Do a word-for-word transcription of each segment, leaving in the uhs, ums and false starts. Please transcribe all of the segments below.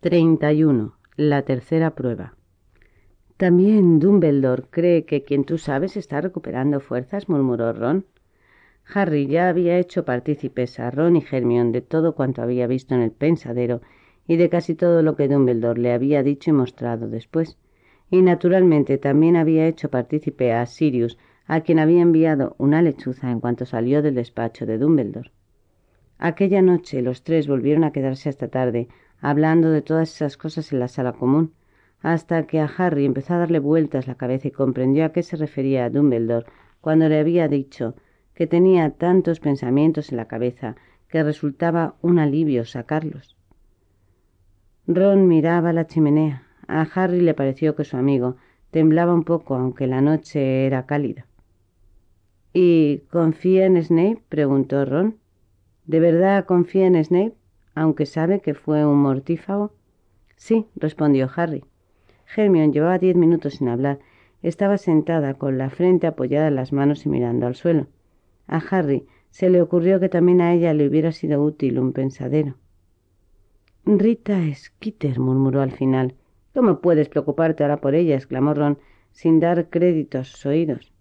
treinta y uno. La tercera prueba. También Dumbledore cree que quien tú sabes está recuperando fuerzas, murmuró Ron. Harry ya había hecho partícipes a Ron y Hermione de todo cuanto había visto en el pensadero y de casi todo lo que Dumbledore le había dicho y mostrado después. Y naturalmente también había hecho partícipe a Sirius, a quien había enviado una lechuza en cuanto salió del despacho de Dumbledore. Aquella noche los tres volvieron a quedarse hasta tarde, hablando de todas esas cosas en la sala común, hasta que a Harry empezó a darle vueltas la cabeza y comprendió a qué se refería a Dumbledore cuando le había dicho que tenía tantos pensamientos en la cabeza que resultaba un alivio sacarlos. Ron miraba la chimenea. A Harry le pareció que su amigo temblaba un poco, aunque la noche era cálida. —¿Y confía en Snape? —preguntó Ron. —¿De verdad confía en Snape, aunque sabe que fue un mortífago? —Sí —respondió Harry. Hermione llevaba diez minutos sin hablar. Estaba sentada con la frente apoyada en las manos y mirando al suelo. A Harry se le ocurrió que también a ella le hubiera sido útil un pensadero. —Rita Skeeter —murmuró al final. —¿Cómo puedes preocuparte ahora por ella? —exclamó Ron, sin dar crédito a sus oídos.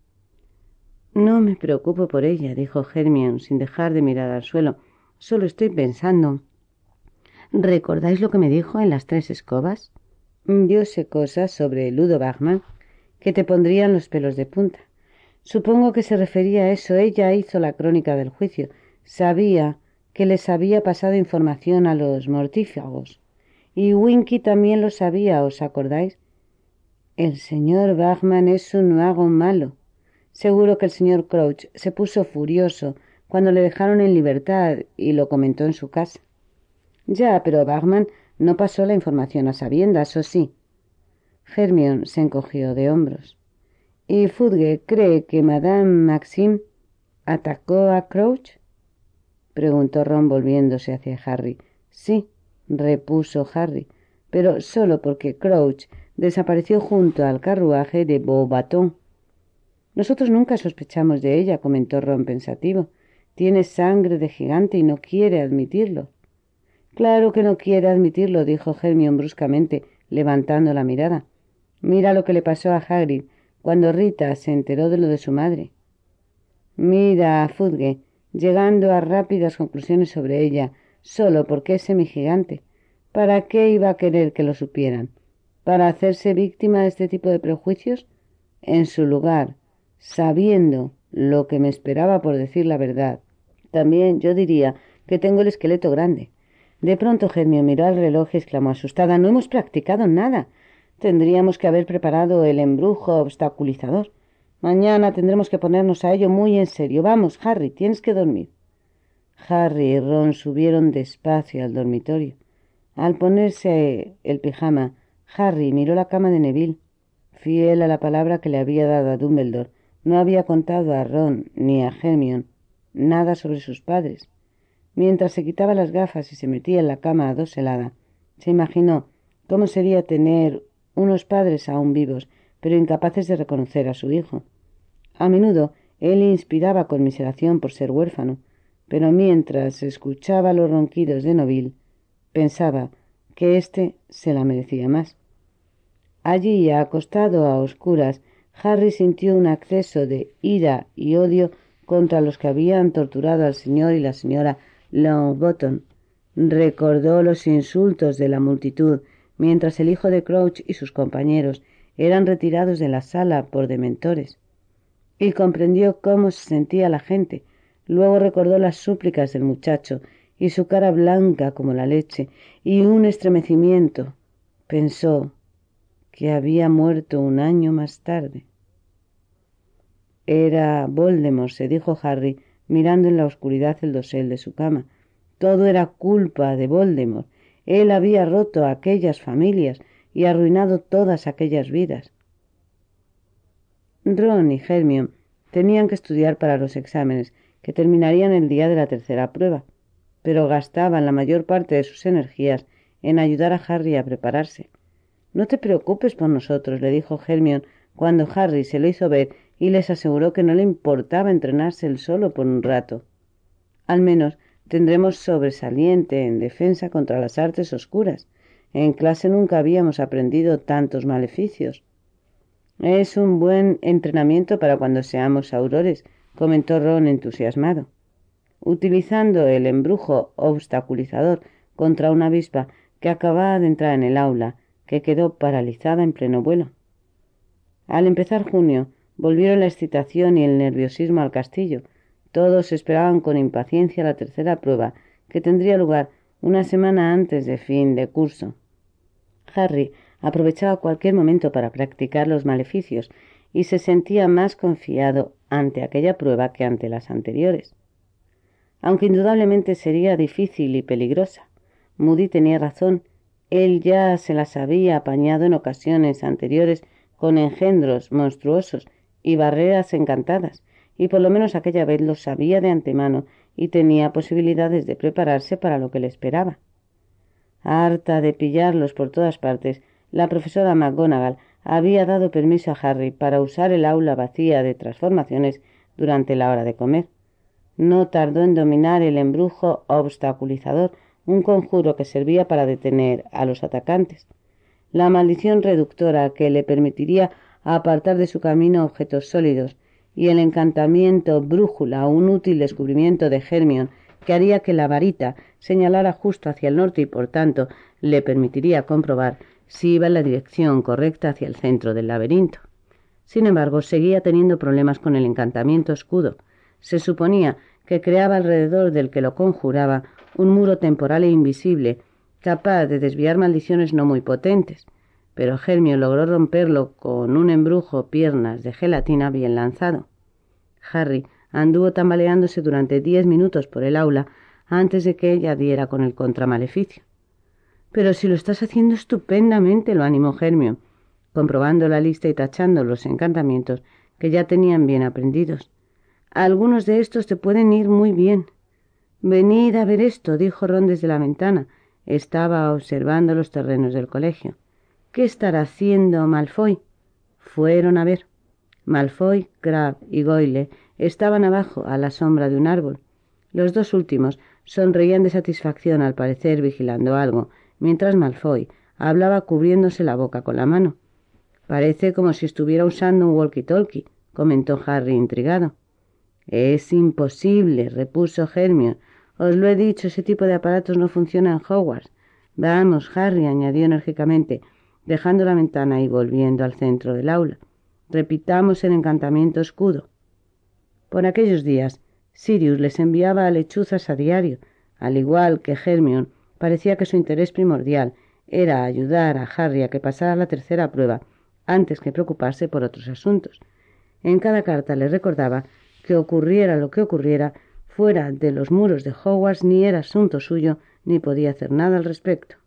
—No me preocupo por ella —dijo Hermione, sin dejar de mirar al suelo—. Solo estoy pensando. ¿Recordáis lo que me dijo en las tres escobas? Yo sé cosas sobre Ludo Bagman que te pondrían los pelos de punta. Supongo que se refería a eso. Ella hizo la crónica del juicio. Sabía que les había pasado información a los mortífagos. Y Winky también lo sabía, ¿os acordáis? El señor Bagman es un mago malo. Seguro que el señor Crouch se puso furioso cuando le dejaron en libertad y lo comentó en su casa. Ya, pero Bagman no pasó la información a sabiendas, ¿o sí? Hermione se encogió de hombros. ¿Y Fudge cree que Madame Maxime atacó a Crouch? Preguntó Ron volviéndose hacia Harry. Sí, repuso Harry, pero solo porque Crouch desapareció junto al carruaje de Beauxbaton. Nosotros nunca sospechamos de ella, comentó Ron pensativo. Tiene sangre de gigante y no quiere admitirlo. Claro que no quiere admitirlo, dijo Hermione bruscamente, levantando la mirada. Mira lo que le pasó a Hagrid cuando Rita se enteró de lo de su madre. Mira a Fudge, llegando a rápidas conclusiones sobre ella, solo porque es semigigante. ¿Para qué iba a querer que lo supieran? ¿Para hacerse víctima de este tipo de prejuicios? En su lugar, sabiendo lo que me esperaba por decir la verdad, también yo diría que tengo el esqueleto grande. De pronto Hermione miró al reloj y exclamó asustada: «No hemos practicado nada. Tendríamos que haber preparado el embrujo obstaculizador. Mañana tendremos que ponernos a ello muy en serio. Vamos, Harry, tienes que dormir». Harry y Ron subieron despacio al dormitorio. Al ponerse el pijama, Harry miró la cama de Neville. Fiel a la palabra que le había dado a Dumbledore, no había contado a Ron ni a Hermione nada sobre sus padres. Mientras se quitaba las gafas y se metía en la cama adoselada, se imaginó cómo sería tener unos padres aún vivos, pero incapaces de reconocer a su hijo. A menudo él inspiraba conmiseración por ser huérfano, pero mientras escuchaba los ronquidos de Neville, pensaba que éste se la merecía más. Allí, acostado a oscuras, Harry sintió un acceso de ira y odio contra los que habían torturado al señor y la señora Longbottom. Recordó los insultos de la multitud mientras el hijo de Crouch y sus compañeros eran retirados de la sala por dementores, y comprendió cómo se sentía la gente. Luego recordó las súplicas del muchacho y su cara blanca como la leche y un estremecimiento. Pensó que había muerto un año más tarde. Era Voldemort, se dijo Harry, mirando en la oscuridad el dosel de su cama. Todo era culpa de Voldemort. Él había roto a aquellas familias y arruinado todas aquellas vidas. Ron y Hermione tenían que estudiar para los exámenes, que terminarían el día de la tercera prueba, pero gastaban la mayor parte de sus energías en ayudar a Harry a prepararse. «No te preocupes por nosotros», le dijo Hermione cuando Harry se lo hizo ver y les aseguró que no le importaba entrenarse él solo por un rato. «Al menos tendremos sobresaliente en defensa contra las artes oscuras. En clase nunca habíamos aprendido tantos maleficios. Es un buen entrenamiento para cuando seamos aurores, comentó Ron entusiasmado. Utilizando el embrujo obstaculizador contra una avispa que acababa de entrar en el aula, que quedó paralizada en pleno vuelo. Al empezar junio, volvieron la excitación y el nerviosismo al castillo. Todos esperaban con impaciencia la tercera prueba, que tendría lugar una semana antes de fin de curso. Harry aprovechaba cualquier momento para practicar los maleficios y se sentía más confiado ante aquella prueba que ante las anteriores. Aunque indudablemente sería difícil y peligrosa, Moody tenía razón. Él ya se las había apañado en ocasiones anteriores con engendros monstruosos y barreras encantadas, y por lo menos aquella vez lo sabía de antemano y tenía posibilidades de prepararse para lo que le esperaba. Harta de pillarlos por todas partes, la profesora McGonagall había dado permiso a Harry para usar el aula vacía de transformaciones durante la hora de comer. No tardó en dominar el embrujo obstaculizador, un conjuro que servía para detener a los atacantes. La maldición reductora que le permitiría apartar de su camino objetos sólidos, y el encantamiento brújula, un útil descubrimiento de Hermione que haría que la varita señalara justo hacia el norte y por tanto le permitiría comprobar si iba en la dirección correcta hacia el centro del laberinto. Sin embargo, seguía teniendo problemas con el encantamiento escudo. Se suponía que creaba alrededor del que lo conjuraba un muro temporal e invisible, capaz de desviar maldiciones no muy potentes, pero Hermione logró romperlo con un embrujo piernas de gelatina bien lanzado. Harry anduvo tambaleándose durante diez minutos por el aula antes de que ella diera con el contramaleficio. «Pero si lo estás haciendo estupendamente», lo animó Hermione, comprobando la lista y tachando los encantamientos que ya tenían bien aprendidos. «Algunos de estos te pueden ir muy bien». «Venid a ver esto», dijo Ron desde la ventana. Estaba observando los terrenos del colegio. «¿Qué estará haciendo Malfoy?» Fueron a ver. Malfoy, Crabbe y Goyle estaban abajo, a la sombra de un árbol. Los dos últimos sonreían de satisfacción, al parecer vigilando algo, mientras Malfoy hablaba cubriéndose la boca con la mano. «Parece como si estuviera usando un walkie-talkie», comentó Harry intrigado. «Es imposible», repuso Hermione. «Os lo he dicho, ese tipo de aparatos no funciona en Hogwarts». «Vamos, Harry», añadió enérgicamente, dejando la ventana y volviendo al centro del aula. «Repitamos el encantamiento escudo». Por aquellos días, Sirius les enviaba lechuzas a diario. Al igual que Hermione, parecía que su interés primordial era ayudar a Harry a que pasara la tercera prueba, antes que preocuparse por otros asuntos. En cada carta le recordaba que ocurriera lo que ocurriera, fuera de los muros de Hogwarts ni era asunto suyo, ni podía hacer nada al respecto.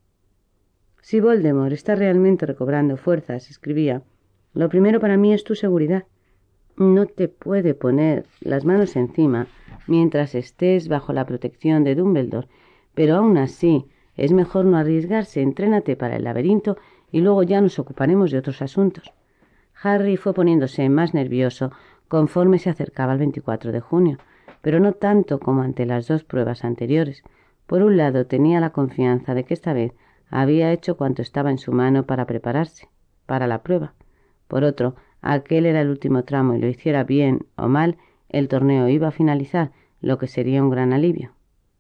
«Si Voldemort está realmente recobrando fuerzas», escribía, «lo primero para mí es tu seguridad. No te puede poner las manos encima mientras estés bajo la protección de Dumbledore, pero aún así es mejor no arriesgarse. Entrénate para el laberinto y luego ya nos ocuparemos de otros asuntos». Harry fue poniéndose más nervioso conforme se acercaba el veinticuatro de junio, pero no tanto como ante las dos pruebas anteriores. Por un lado, tenía la confianza de que esta vez había hecho cuanto estaba en su mano para prepararse para la prueba. Por otro, aquel era el último tramo y lo hiciera bien o mal, el torneo iba a finalizar, lo que sería un gran alivio.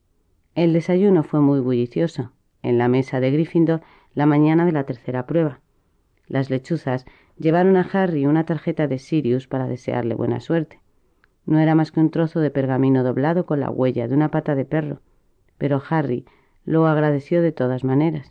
El desayuno fue muy bullicioso en la mesa de Gryffindor la mañana de la tercera prueba. Las lechuzas llevaron a Harry una tarjeta de Sirius para desearle buena suerte. No era más que un trozo de pergamino doblado con la huella de una pata de perro, pero Harry lo agradeció de todas maneras.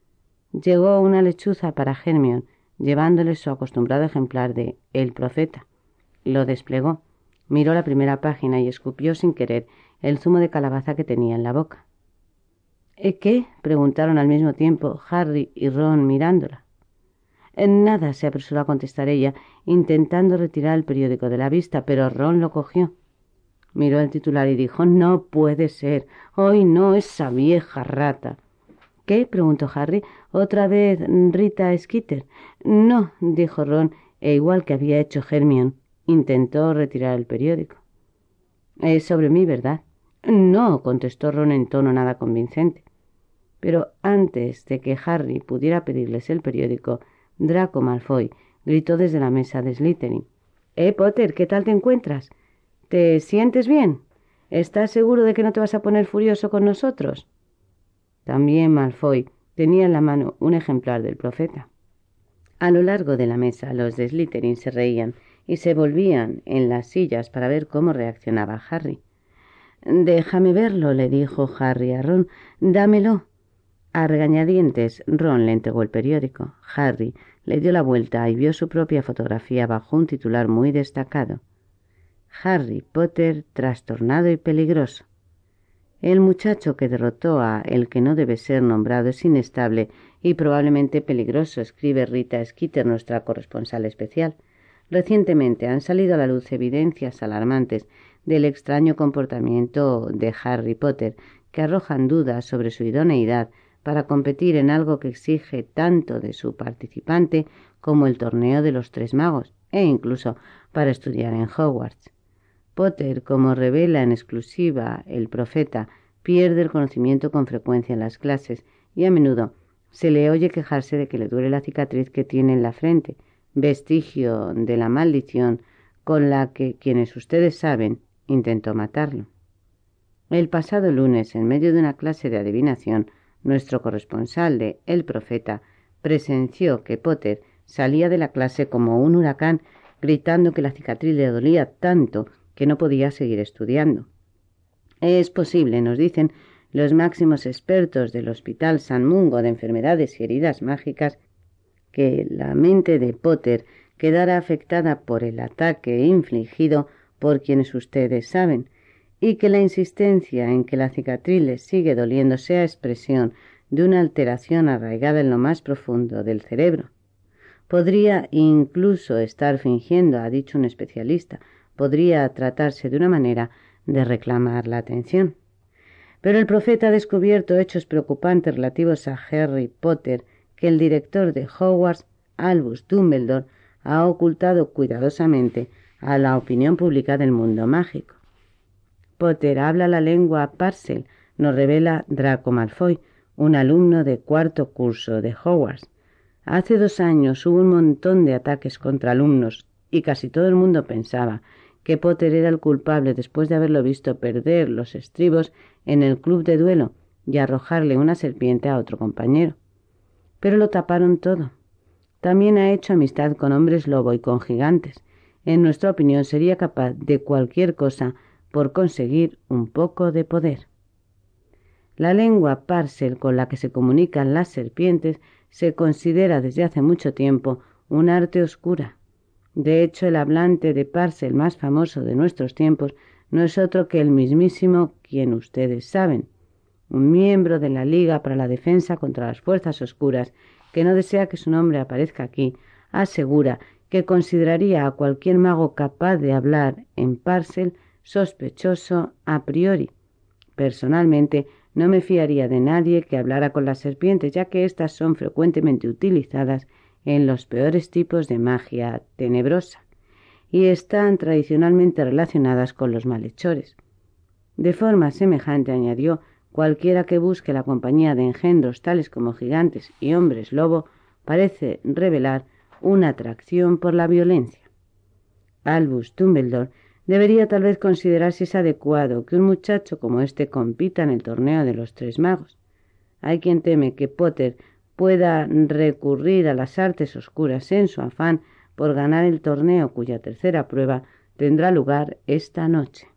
Llegó una lechuza para Hermione, llevándole su acostumbrado ejemplar de El Profeta. Lo desplegó, miró la primera página y escupió sin querer el zumo de calabaza que tenía en la boca. «¿Qué?», preguntaron al mismo tiempo Harry y Ron mirándola. «Nada», se apresuró a contestar ella, intentando retirar el periódico de la vista, pero Ron lo cogió. Miró el titular y dijo: «No puede ser, hoy no, esa vieja rata». «¿Qué?», preguntó Harry. «¿Otra vez Rita Skeeter?» «No», dijo Ron, e igual que había hecho Hermione, intentó retirar el periódico. «Es sobre mí, ¿verdad?» «No», contestó Ron en tono nada convincente. Pero antes de que Harry pudiera pedirles el periódico, Draco Malfoy gritó desde la mesa de Slytherin. «Eh, Potter, ¿qué tal te encuentras? ¿Te sientes bien? ¿Estás seguro de que no te vas a poner furioso con nosotros?» También Malfoy tenía en la mano un ejemplar del Profeta. A lo largo de la mesa los de Slytherin se reían y se volvían en las sillas para ver cómo reaccionaba Harry. «Déjame verlo», le dijo Harry a Ron. «Dámelo». A regañadientes, Ron le entregó el periódico. Harry le dio la vuelta y vio su propia fotografía bajo un titular muy destacado. Harry Potter trastornado y peligroso. El muchacho que derrotó a el que no debe ser nombrado es inestable y probablemente peligroso, escribe Rita Skeeter, nuestra corresponsal especial. Recientemente han salido a la luz evidencias alarmantes del extraño comportamiento de Harry Potter que arrojan dudas sobre su idoneidad para competir en algo que exige tanto de su participante como el torneo de los Tres Magos, e incluso para estudiar en Hogwarts. Potter, como revela en exclusiva el Profeta, pierde el conocimiento con frecuencia en las clases y a menudo se le oye quejarse de que le duele la cicatriz que tiene en la frente, vestigio de la maldición con la que, quienes ustedes saben, intentó matarlo. El pasado lunes, en medio de una clase de adivinación, nuestro corresponsal de El Profeta presenció que Potter salía de la clase como un huracán, gritando que la cicatriz le dolía tanto que no podía seguir estudiando. Es posible, nos dicen los máximos expertos del Hospital San Mungo de Enfermedades y Heridas Mágicas, que la mente de Potter quedara afectada por el ataque infligido por quienes ustedes saben, y que la insistencia en que la cicatriz les sigue doliendo sea expresión de una alteración arraigada en lo más profundo del cerebro. Podría incluso estar fingiendo, ha dicho un especialista, podría tratarse de una manera de reclamar la atención. Pero el Profeta ha descubierto hechos preocupantes relativos a Harry Potter que el director de Hogwarts, Albus Dumbledore, ha ocultado cuidadosamente a la opinión pública del mundo mágico. Potter habla la lengua Parcel, nos revela Draco Malfoy, un alumno de cuarto curso de Hogwarts. Hace dos años hubo un montón de ataques contra alumnos y casi todo el mundo pensaba que Potter era el culpable después de haberlo visto perder los estribos en el club de duelo y arrojarle una serpiente a otro compañero. Pero lo taparon todo. También ha hecho amistad con hombres lobo y con gigantes. En nuestra opinión sería capaz de cualquier cosa por conseguir un poco de poder. La lengua Parcel con la que se comunican las serpientes se considera desde hace mucho tiempo un arte oscura. De hecho, el hablante de Parcel más famoso de nuestros tiempos no es otro que el mismísimo quien ustedes saben, un miembro de la Liga para la Defensa contra las Fuerzas Oscuras, que no desea que su nombre aparezca aquí, asegura que consideraría a cualquier mago capaz de hablar en Parcel sospechoso a priori. Personalmente, no me fiaría de nadie que hablara con las serpientes, ya que éstas son frecuentemente utilizadas en los peores tipos de magia tenebrosa y están tradicionalmente relacionadas con los malhechores. De forma semejante, añadió, cualquiera que busque la compañía de engendros tales como gigantes y hombres lobo parece revelar una atracción por la violencia. Albus Dumbledore debería tal vez considerar si es adecuado que un muchacho como este compita en el torneo de los Tres Magos. Hay quien teme que Potter pueda recurrir a las artes oscuras en su afán por ganar el torneo cuya tercera prueba tendrá lugar esta noche.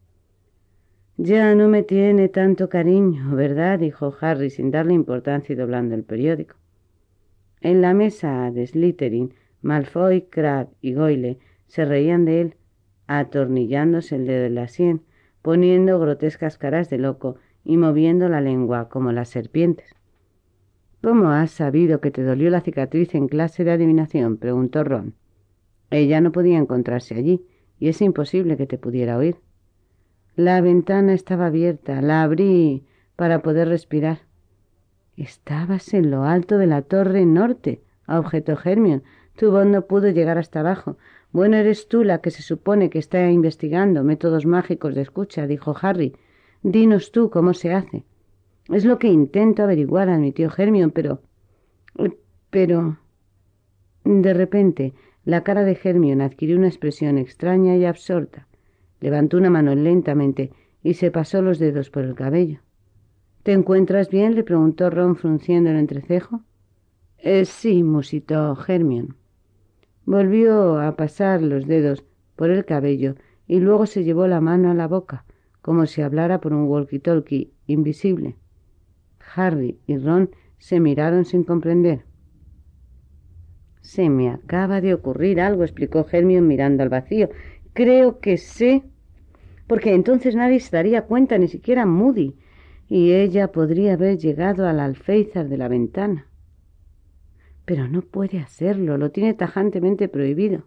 «Ya no me tiene tanto cariño, ¿verdad?», dijo Harry sin darle importancia y doblando el periódico. En la mesa de Slytherin, Malfoy, Crabbe y Goyle se reían de él, atornillándose el dedo en la sien, poniendo grotescas caras de loco y moviendo la lengua como las serpientes. «¿Cómo has sabido que te dolió la cicatriz en clase de adivinación?», preguntó Ron. «Ella no podía encontrarse allí, y es imposible que te pudiera oír». «La ventana estaba abierta, la abrí para poder respirar». «Estabas en lo alto de la torre norte», objetó Hermione. «Tu voz no pudo llegar hasta abajo». «Bueno, eres tú la que se supone que está investigando métodos mágicos de escucha», dijo Harry. «Dinos tú cómo se hace». Es lo que intento averiguar, admitió Hermione, pero... pero... De repente, la cara de Hermione adquirió una expresión extraña y absorta. Levantó una mano lentamente y se pasó los dedos por el cabello. —¿Te encuentras bien? —le preguntó Ron frunciendo el entrecejo. Eh, sí —musitó Hermione. Volvió a pasar los dedos por el cabello y luego se llevó la mano a la boca, como si hablara por un walkie-talkie invisible. Harry y Ron se miraron sin comprender. —Se me acaba de ocurrir algo —explicó Hermione mirando al vacío—. Creo que sé... Porque entonces nadie se daría cuenta, ni siquiera Moody, y ella podría haber llegado al alféizar de la ventana. Pero no puede hacerlo, lo tiene tajantemente prohibido.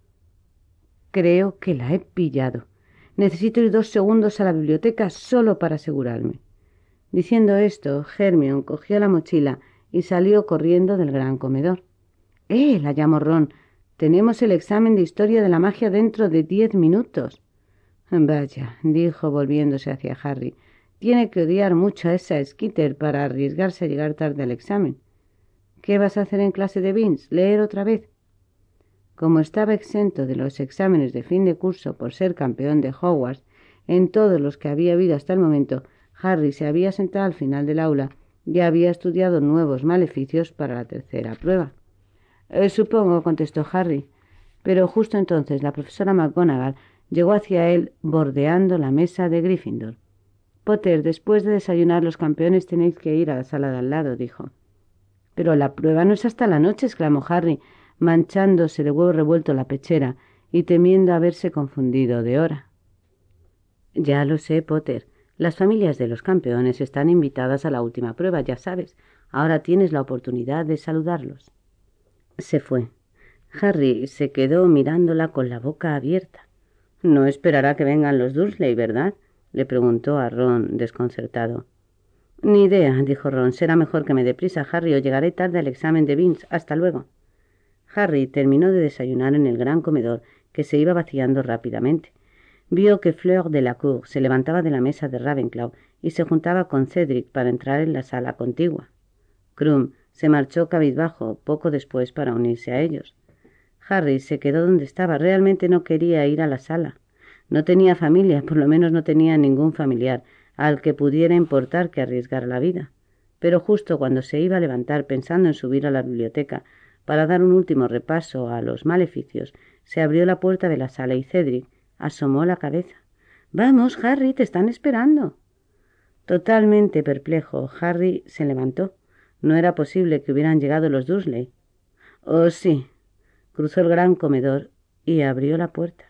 Creo que la he pillado. Necesito ir dos segundos a la biblioteca solo para asegurarme. Diciendo esto, Hermione cogió la mochila y salió corriendo del gran comedor. —¡Eh! —la llamó Ron—, tenemos el examen de historia de la magia dentro de diez minutos. —Vaya —dijo volviéndose hacia Harry—, tiene que odiar mucho a esa Skeeter para arriesgarse a llegar tarde al examen. —¿Qué vas a hacer en clase de Vince? ¿Leer otra vez? Como estaba exento de los exámenes de fin de curso por ser campeón de Hogwarts, en todos los que había habido hasta el momento, Harry se había sentado al final del aula y había estudiado nuevos maleficios para la tercera prueba. Eh, supongo —contestó Harry—, pero justo entonces la profesora McGonagall llegó hacia él bordeando la mesa de Gryffindor. —Potter, después de desayunar los campeones tenéis que ir a la sala de al lado —dijo. —Pero la prueba no es hasta la noche —exclamó Harry, manchándose de huevo revuelto la pechera y temiendo haberse confundido de hora. —Ya lo sé, Potter. Las familias de los campeones están invitadas a la última prueba, ya sabes. Ahora tienes la oportunidad de saludarlos. Se fue. Harry se quedó mirándola con la boca abierta. —No esperará que vengan los Dursley, ¿verdad? —le preguntó a Ron, desconcertado. —Ni idea —dijo Ron—. Será mejor que me dé prisa, Harry, o llegaré tarde al examen de Vince. Hasta luego. Harry terminó de desayunar en el gran comedor, que se iba vaciando rápidamente. Vio que Fleur Delacour se levantaba de la mesa de Ravenclaw y se juntaba con Cedric para entrar en la sala contigua. Krum se marchó cabizbajo poco después para unirse a ellos. Harry se quedó donde estaba. Realmente no quería ir a la sala. No tenía familia, por lo menos no tenía ningún familiar al que pudiera importar que arriesgara la vida. Pero justo cuando se iba a levantar pensando en subir a la biblioteca para dar un último repaso a los maleficios, se abrió la puerta de la sala y Cedric asomó la cabeza. —Vamos, Harry, te están esperando. Totalmente perplejo, Harry se levantó. No era posible que hubieran llegado los Dursley. —Oh, sí. Cruzó el gran comedor y abrió la puerta.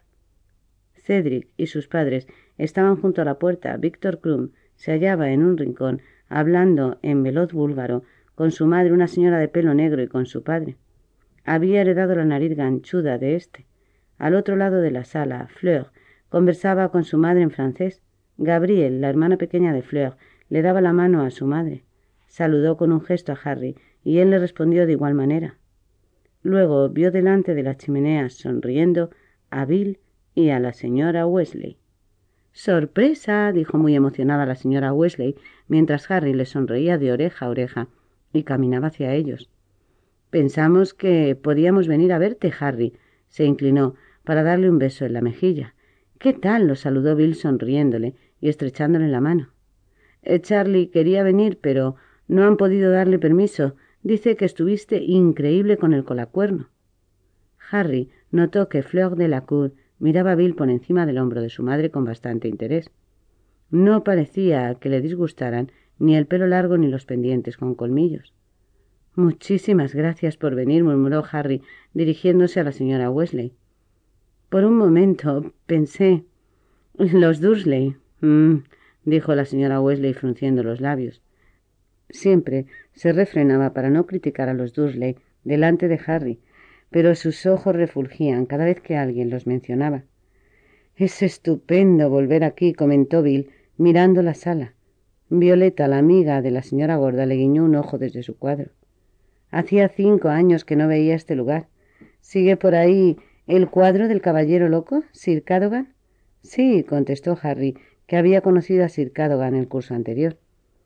Cedric y sus padres estaban junto a la puerta. Víctor Krum se hallaba en un rincón, hablando en veloz búlgaro con su madre, una señora de pelo negro, y con su padre. Había heredado la nariz ganchuda de éste. Al otro lado de la sala, Fleur conversaba con su madre en francés. Gabrielle, la hermana pequeña de Fleur, le daba la mano a su madre. Saludó con un gesto a Harry y él le respondió de igual manera. Luego vio delante de la chimenea, sonriendo, a Bill y a la señora Weasley. —¡Sorpresa! —dijo muy emocionada la señora Weasley, mientras Harry le sonreía de oreja a oreja y caminaba hacia ellos. —Pensamos que podíamos venir a verte, Harry —se inclinó para darle un beso en la mejilla. —¿Qué tal? —lo saludó Bill sonriéndole y estrechándole la mano. Eh, Charlie quería venir, pero no han podido darle permiso. Dice que estuviste increíble con el colacuerno. Harry notó que Fleur Delacour miraba a Bill por encima del hombro de su madre con bastante interés. No parecía que le disgustaran ni el pelo largo ni los pendientes con colmillos. —Muchísimas gracias por venir —murmuró Harry, dirigiéndose a la señora Weasley. Por un momento pensé... —Los Dursley. Mm, dijo la señora Weasley frunciendo los labios. Siempre se refrenaba para no criticar a los Dursley delante de Harry, pero sus ojos refulgían cada vez que alguien los mencionaba. —Es estupendo volver aquí —comentó Bill, mirando la sala. Violeta, la amiga de la señora gorda, le guiñó un ojo desde su cuadro. Hacía cinco años que no veía este lugar. ¿Sigue por ahí el cuadro del caballero loco, Sir Cadogan? —Sí —contestó Harry, que había conocido a Sir Cadogan el curso anterior.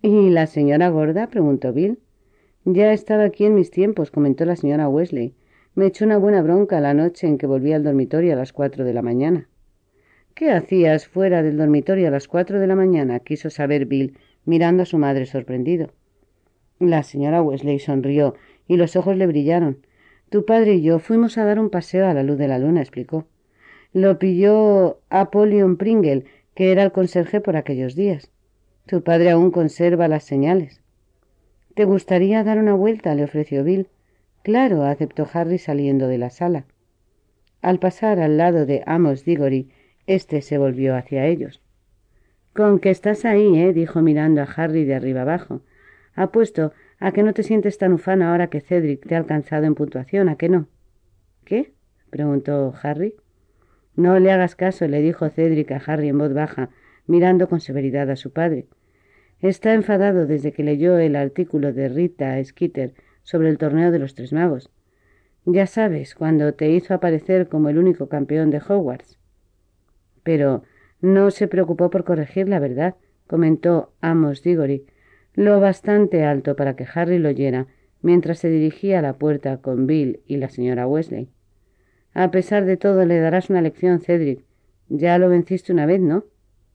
¿Y la señora gorda? Preguntó Bill. Ya estaba aquí en mis tiempos, comentó la señora Wesley. Me echó una buena bronca la noche en que volví al dormitorio a las cuatro de la mañana. ¿Qué hacías fuera del dormitorio a las cuatro de la mañana? Quiso saber Bill, mirando a su madre sorprendido. La señora Wesley sonrió y los ojos le brillaron. Tu padre y yo fuimos a dar un paseo a la luz de la luna, explicó. Lo pilló Apollyon Pringle, que era el conserje por aquellos días. Tu padre aún conserva las señales. ¿Te gustaría dar una vuelta?, le ofreció Bill. Claro, aceptó Harry saliendo de la sala. Al pasar al lado de Amos Diggory, éste se volvió hacia ellos. «Con que estás ahí, ¿eh?», dijo mirando a Harry de arriba abajo. «Apuesto a que no te sientes tan ufano ahora que Cedric te ha alcanzado en puntuación, ¿a que no?» «¿Qué?», preguntó Harry. «No le hagas caso», le dijo Cedric a Harry en voz baja, mirando con severidad a su padre. «Está enfadado desde que leyó el artículo de Rita Skeeter sobre el torneo de los Tres Magos. Ya sabes, cuando te hizo aparecer como el único campeón de Hogwarts». «Pero no se preocupó por corregir la verdad», comentó Amos Diggory, lo bastante alto para que Harry lo oyera, mientras se dirigía a la puerta con Bill y la señora Wesley. «A pesar de todo, le darás una lección, Cedric. Ya lo venciste una vez, ¿no?»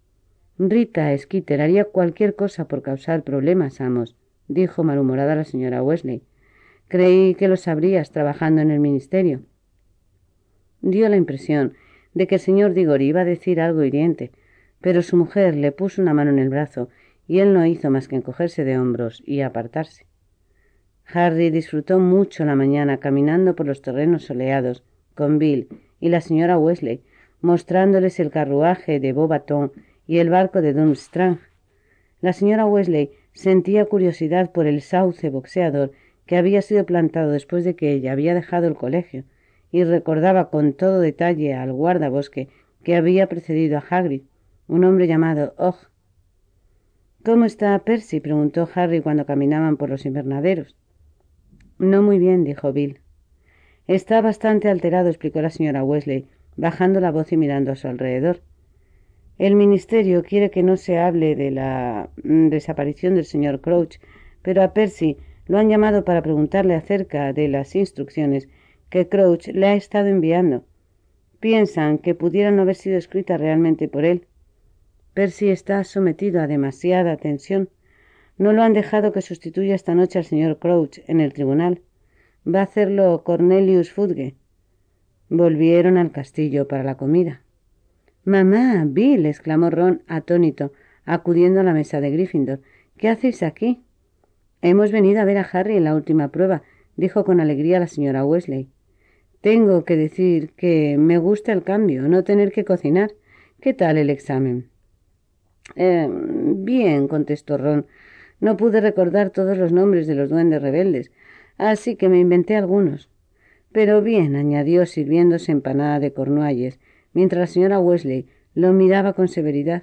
«Rita Skeeter haría cualquier cosa por causar problemas, Amos», dijo malhumorada la señora Wesley. «Creí que lo sabrías trabajando en el ministerio». Dio la impresión de que el señor Diggory iba a decir algo hiriente, pero su mujer le puso una mano en el brazo y él no hizo más que encogerse de hombros y apartarse. Harry disfrutó mucho la mañana caminando por los terrenos soleados con Bill y la señora Wesley, mostrándoles el carruaje de Beauxbatons y el barco de Durmstrang. La señora Wesley sentía curiosidad por el sauce boxeador que había sido plantado después de que ella había dejado el colegio, y recordaba con todo detalle al guardabosque que había precedido a Hagrid, un hombre llamado Ogg. «¿Cómo está Percy?», preguntó Harry cuando caminaban por los invernaderos. «No muy bien», dijo Bill. «Está bastante alterado», explicó la señora Wesley, bajando la voz y mirando a su alrededor. «El ministerio quiere que no se hable de la mm, desaparición del señor Crouch, pero a Percy lo han llamado para preguntarle acerca de las instrucciones que Crouch le ha estado enviando. Piensan que pudieran no haber sido escritas realmente por él. Percy está sometido a demasiada tensión. No lo han dejado que sustituya esta noche al señor Crouch en el tribunal. Va a hacerlo Cornelius Fudge». Volvieron al castillo para la comida. «Mamá, Bill», exclamó Ron atónito, acudiendo a la mesa de Gryffindor. «¿Qué hacéis aquí?» «Hemos venido a ver a Harry en la última prueba», dijo con alegría la señora Wesley. «Tengo que decir que me gusta el cambio, no tener que cocinar. ¿Qué tal el examen?» Eh, bien», contestó Ron. «No pude recordar todos los nombres de los duendes rebeldes, así que me inventé algunos. Pero bien», añadió sirviéndose empanada de cornualles, mientras la señora Wesley lo miraba con severidad.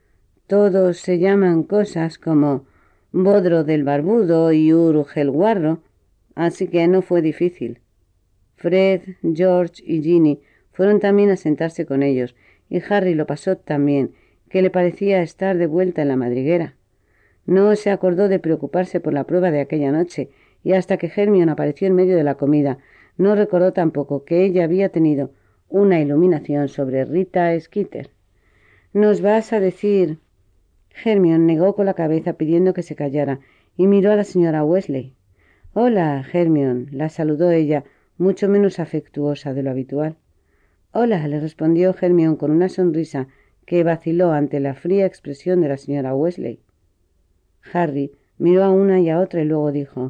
«Todos se llaman cosas como Bodro del Barbudo y Urg el Guarro, así que no fue difícil». Fred, George y Ginny fueron también a sentarse con ellos, y Harry lo pasó tan bien que le parecía estar de vuelta en la madriguera. No se acordó de preocuparse por la prueba de aquella noche, y hasta que Hermione apareció en medio de la comida, no recordó tampoco que ella había tenido una iluminación sobre Rita Skeeter. «¿Nos vas a decir...?» Hermione negó con la cabeza pidiendo que se callara y miró a la señora Wesley. «Hola, Hermione», la saludó ella, mucho menos afectuosa de lo habitual. «Hola», le respondió Hermione con una sonrisa que vaciló ante la fría expresión de la señora Wesley. Harry miró a una y a otra y luego dijo: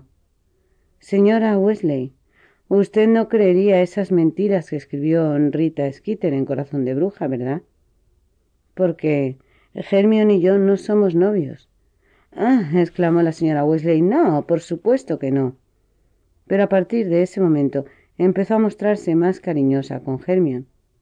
«Señora Wesley, usted no creería esas mentiras que escribió Rita Skeeter en Corazón de Bruja, ¿verdad?» «Porque Hermione y yo no somos novios». «Ah», exclamó la señora Wesley, «no, por supuesto que no». Pero a partir de ese momento empezó a mostrarse más cariñosa con Hermione.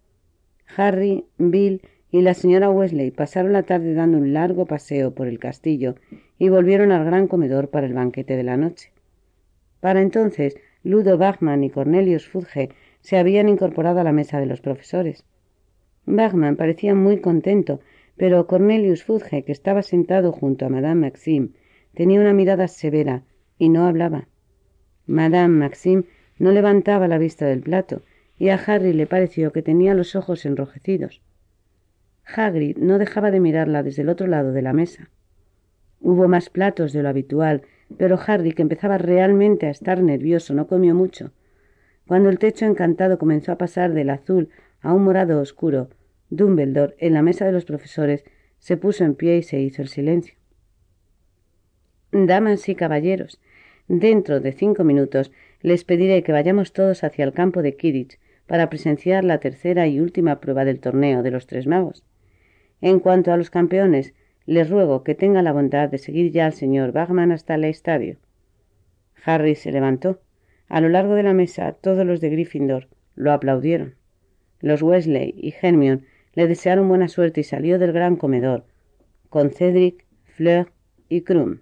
Harry, Bill y la señora Wesley pasaron la tarde dando un largo paseo por el castillo y volvieron al gran comedor para el banquete de la noche. Para entonces, Ludo Bagman y Cornelius Fudge se habían incorporado a la mesa de los profesores. Bagman parecía muy contento, pero Cornelius Fudge, que estaba sentado junto a Madame Maxime, Tenía una mirada severa y no hablaba. Madame Maxime no levantaba la vista del plato, y a Harry le pareció que tenía los ojos enrojecidos. Hagrid no dejaba de mirarla desde el otro lado de la mesa. Hubo más platos de lo habitual, pero Harry, que empezaba realmente a estar nervioso, no comió mucho. Cuando el techo encantado comenzó a pasar del azul a un morado oscuro, Dumbledore, en la mesa de los profesores, se puso en pie y se hizo el silencio. Damas y caballeros, dentro de cinco minutos les pediré que vayamos todos hacia el campo de Quidditch para presenciar la tercera y última prueba del torneo de los Tres Magos. En cuanto a los campeones, les ruego que tengan la bondad de seguir ya al señor Bagman hasta el estadio. Harry se levantó. A lo largo de la mesa todos los de Gryffindor lo aplaudieron. Los Weasley y Hermione le desearon buena suerte y salió del gran comedor, con Cedric, Fleur y Krum.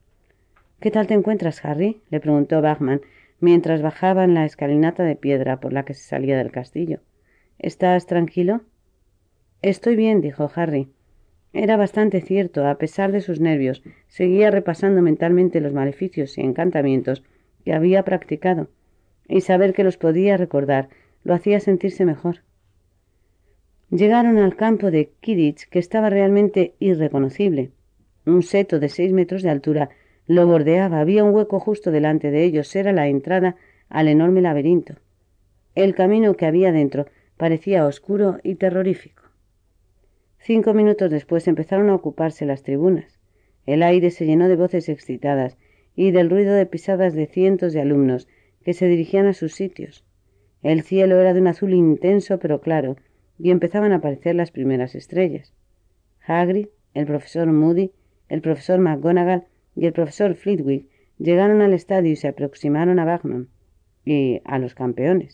—¿Qué tal te encuentras, Harry? —le preguntó Bagman mientras bajaban la escalinata de piedra por la que se salía del castillo. —¿Estás tranquilo? —Estoy bien —dijo Harry. Era bastante cierto. A pesar de sus nervios, seguía repasando mentalmente los maleficios y encantamientos que había practicado, y saber que los podía recordar lo hacía sentirse mejor. Llegaron al campo de Quidditch, que estaba realmente irreconocible. Un seto de seis metros de altura lo bordeaba. Había un hueco justo delante de ellos. Era la entrada al enorme laberinto. El camino que había dentro parecía oscuro y terrorífico. Cinco minutos después empezaron a ocuparse las tribunas. El aire se llenó de voces excitadas y del ruido de pisadas de cientos de alumnos que se dirigían a sus sitios. El cielo era de un azul intenso pero claro, y empezaban a aparecer las primeras estrellas. Hagrid, el profesor Moody, el profesor McGonagall y el profesor Flitwick llegaron al estadio y se aproximaron a Bagman y a los campeones.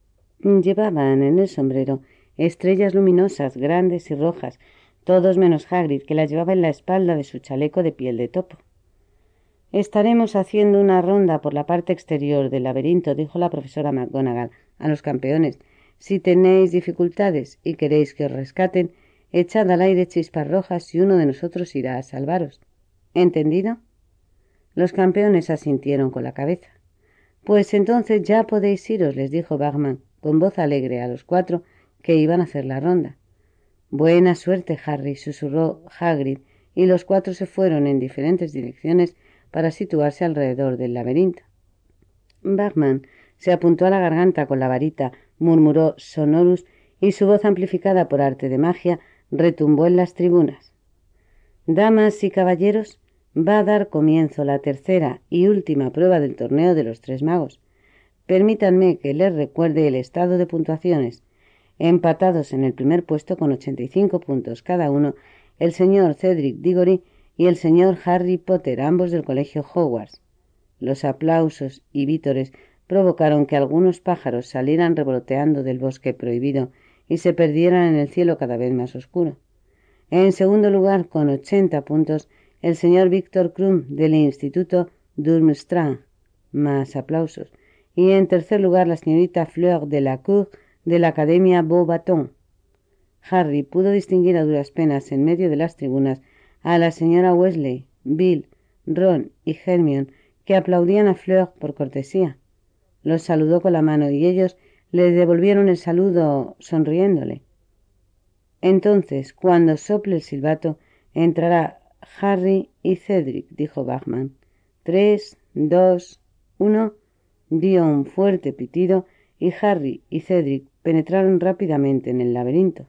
Llevaban en el sombrero estrellas luminosas, grandes y rojas, todos menos Hagrid, que las llevaba en la espalda de su chaleco de piel de topo. —Estaremos haciendo una ronda por la parte exterior del laberinto —dijo la profesora McGonagall a los campeones—. Si tenéis dificultades y queréis que os rescaten, echad al aire chispas rojas y uno de nosotros irá a salvaros. ¿Entendido? Los campeones asintieron con la cabeza. —Pues entonces ya podéis iros —les dijo Bagman con voz alegre a los cuatro que iban a hacer la ronda. —Buena suerte, Harry —susurró Hagrid—, y los cuatro se fueron en diferentes direcciones para situarse alrededor del laberinto. Bagman se apuntó a la garganta con la varita, murmuró Sonorus, y su voz, amplificada por arte de magia, retumbó en las tribunas. —Damas y caballeros, va a dar comienzo la tercera y última prueba del torneo de los Tres Magos. Permítanme que les recuerde el estado de puntuaciones. Empatados en el primer puesto con ochenta y cinco puntos cada uno, el señor Cedric Diggory y el señor Harry Potter, ambos del colegio Hogwarts. Los aplausos y vítores provocaron que algunos pájaros salieran revoloteando del bosque prohibido y se perdieran en el cielo cada vez más oscuro. En segundo lugar, con ochenta puntos, el señor Víctor Krum del Instituto Durmstrang, más aplausos, y en tercer lugar la señorita Fleur Delacour de la Academia Beauxbatons. Harry pudo distinguir a duras penas en medio de las tribunas a la señora Weasley, Bill, Ron y Hermione, que aplaudían a Fleur por cortesía. Los saludó con la mano y ellos le devolvieron el saludo sonriéndole. Entonces, cuando sople el silbato, entrará Harry y Cedric, dijo Bagman. Tres, dos, uno. Dio un fuerte pitido y Harry y Cedric penetraron rápidamente en el laberinto.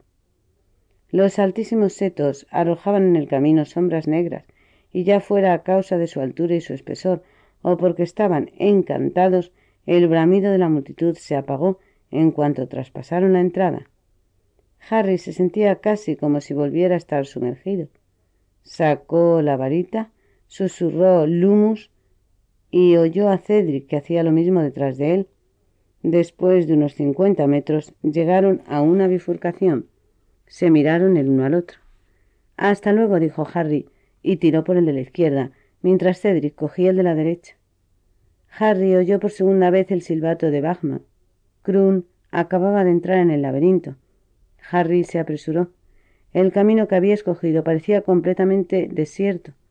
Los altísimos setos arrojaban en el camino sombras negras, y ya fuera a causa de su altura y su espesor, o porque estaban encantados, el bramido de la multitud se apagó en cuanto traspasaron la entrada. Harry se sentía casi como si volviera a estar sumergido. Sacó la varita, susurró Lumus y oyó a Cedric, que hacía lo mismo detrás de él. Después de unos cincuenta metros llegaron a una bifurcación. Se miraron el uno al otro. —Hasta luego —dijo Harry, y tiró por el de la izquierda, mientras Cedric cogía el de la derecha. Harry oyó por segunda vez el silbato de Bagman. Krum acababa de entrar en el laberinto. Harry se apresuró. El camino que había escogido parecía completamente desierto.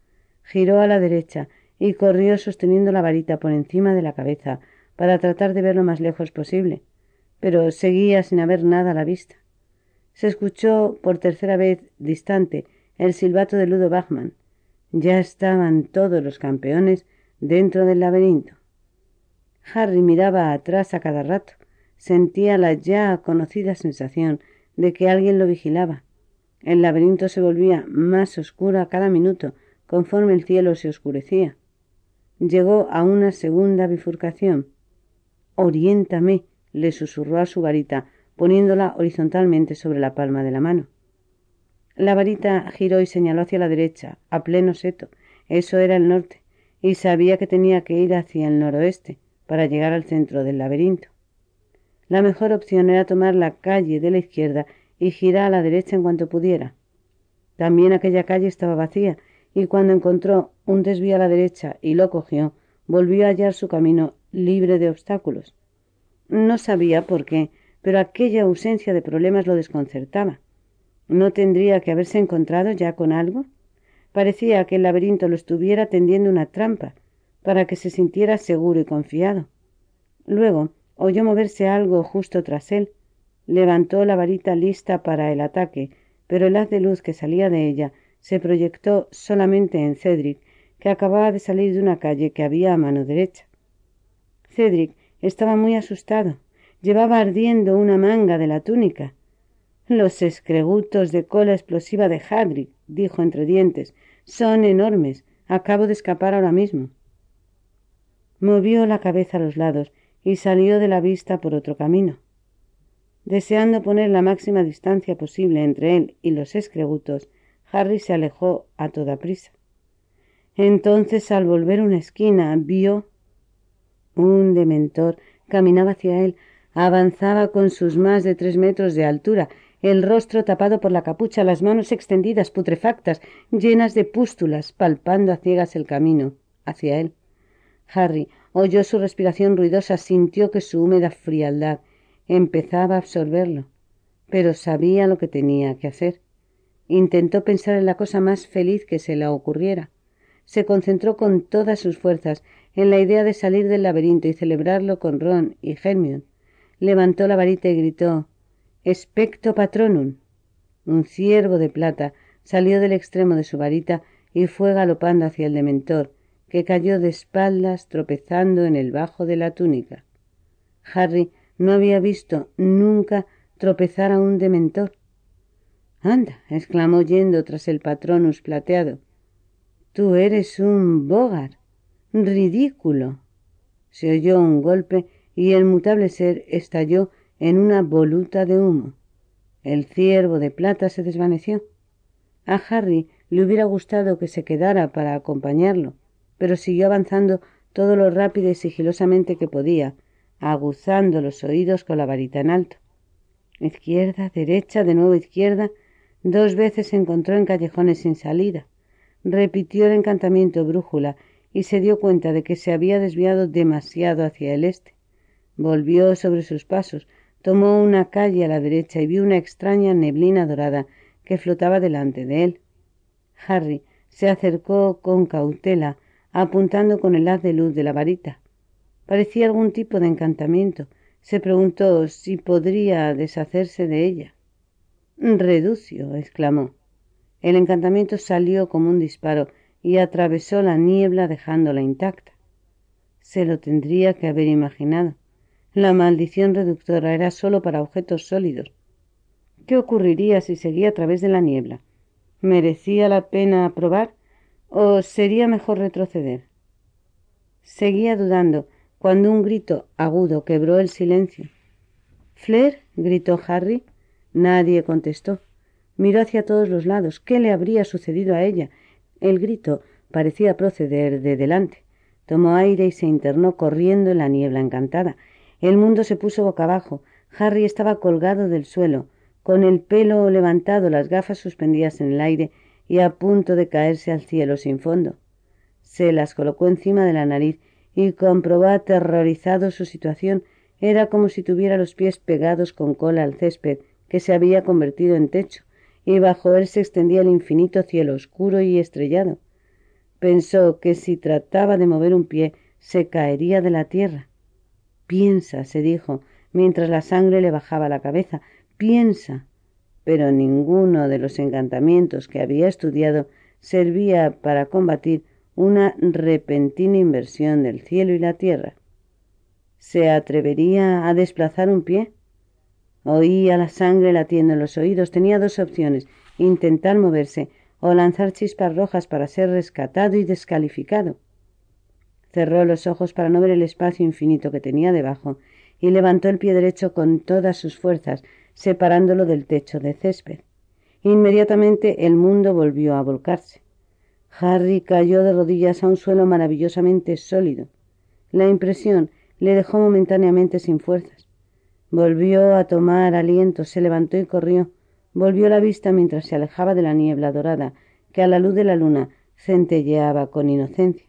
Giró a la derecha y corrió sosteniendo la varita por encima de la cabeza para tratar de ver lo más lejos posible, pero seguía sin haber nada a la vista. Se escuchó por tercera vez distante el silbato de Ludo Bagman. Ya estaban todos los campeones dentro del laberinto. Harry miraba atrás a cada rato. Sentía la ya conocida sensación de que alguien lo vigilaba. El laberinto se volvía más oscuro a cada minuto conforme el cielo se oscurecía. Llegó a una segunda bifurcación. «Oriéntame», le susurró a su varita, poniéndola horizontalmente sobre la palma de la mano. La varita giró y señaló hacia la derecha, a pleno seto. Eso era el norte, y sabía que tenía que ir hacia el noroeste para llegar al centro del laberinto. La mejor opción era tomar la calle de la izquierda y girar a la derecha en cuanto pudiera. También aquella calle estaba vacía, y cuando encontró un desvío a la derecha y lo cogió, volvió a hallar su camino libre de obstáculos. No sabía por qué, pero aquella ausencia de problemas lo desconcertaba. ¿No tendría que haberse encontrado ya con algo? Parecía que el laberinto lo estuviera tendiendo una trampa, para que se sintiera seguro y confiado. Luego oyó moverse algo justo tras él. Levantó la varita lista para el ataque, pero el haz de luz que salía de ella se proyectó solamente en Cedric, que acababa de salir de una calle que había a mano derecha. Cedric estaba muy asustado. Llevaba ardiendo una manga de la túnica. «Los escregutos de cola explosiva de Hagrid», dijo entre dientes, «son enormes. Acabo de escapar ahora mismo». Movió la cabeza a los lados y salió de la vista por otro camino. Deseando poner la máxima distancia posible entre él y los escregutos, Harry se alejó a toda prisa. Entonces, al volver una esquina, vio un dementor. Caminaba hacia él. Avanzaba con sus más de tres metros de altura, el rostro tapado por la capucha, las manos extendidas, putrefactas, llenas de pústulas, palpando a ciegas el camino hacia él. Harry oyó su respiración ruidosa, sintió que su húmeda frialdad empezaba a absorberlo, pero sabía lo que tenía que hacer. Intentó pensar en la cosa más feliz que se le ocurriera. Se concentró con todas sus fuerzas en la idea de salir del laberinto y celebrarlo con Ron y Hermione. Levantó la varita y gritó «Expecto Patronum». Un ciervo de plata salió del extremo de su varita y fue galopando hacia el dementor, que cayó de espaldas tropezando en el bajo de la túnica. Harry no había visto nunca tropezar a un dementor. «Anda», exclamó yendo tras el Patronus plateado. «Tú eres un Boggart. ¡Ridículo!». Se oyó un golpe y el mutable ser estalló en una voluta de humo. El ciervo de plata se desvaneció. A Harry le hubiera gustado que se quedara para acompañarlo, pero siguió avanzando todo lo rápido y sigilosamente que podía, aguzando los oídos con la varita en alto. Izquierda, derecha, de nuevo izquierda. Dos veces se encontró en callejones sin salida. Repitió el encantamiento brújula y se dio cuenta de que se había desviado demasiado hacia el este. Volvió sobre sus pasos, tomó una calle a la derecha y vio una extraña neblina dorada que flotaba delante de él. Harry se acercó con cautela, apuntando con el haz de luz de la varita. Parecía algún tipo de encantamiento. Se preguntó si podría deshacerse de ella. «Reducio», exclamó. El encantamiento salió como un disparo y atravesó la niebla dejándola intacta. Se lo tendría que haber imaginado. La maldición reductora era sólo para objetos sólidos. ¿Qué ocurriría si seguía a través de la niebla? ¿Merecía la pena probar o sería mejor retroceder? Seguía dudando cuando un grito agudo quebró el silencio. «¡Fleur!», gritó Harry. Nadie contestó. Miró hacia todos los lados. ¿Qué le habría sucedido a ella? El grito parecía proceder de delante. Tomó aire y se internó corriendo en la niebla encantada. El mundo se puso boca abajo. Harry estaba colgado del suelo, con el pelo levantado, las gafas suspendidas en el aire y a punto de caerse al cielo sin fondo. Se las colocó encima de la nariz y comprobó aterrorizado su situación. Era como si tuviera los pies pegados con cola al césped, que se había convertido en techo, y bajo él se extendía el infinito cielo oscuro y estrellado. Pensó que si trataba de mover un pie se caería de la tierra. Piensa, se dijo, mientras la sangre le bajaba la cabeza, piensa. Pero ninguno de los encantamientos que había estudiado servía para combatir una repentina inversión del cielo y la tierra. ¿Se atrevería a desplazar un pie? Oía la sangre latiendo en los oídos. Tenía dos opciones: intentar moverse o lanzar chispas rojas para ser rescatado y descalificado. Cerró los ojos para no ver el espacio infinito que tenía debajo y levantó el pie derecho con todas sus fuerzas, separándolo del techo de césped. Inmediatamente el mundo volvió a volcarse. Harry cayó de rodillas a un suelo maravillosamente sólido. La impresión le dejó momentáneamente sin fuerzas. Volvió a tomar aliento, se levantó y corrió. Volvió la vista mientras se alejaba de la niebla dorada que a la luz de la luna centelleaba con inocencia.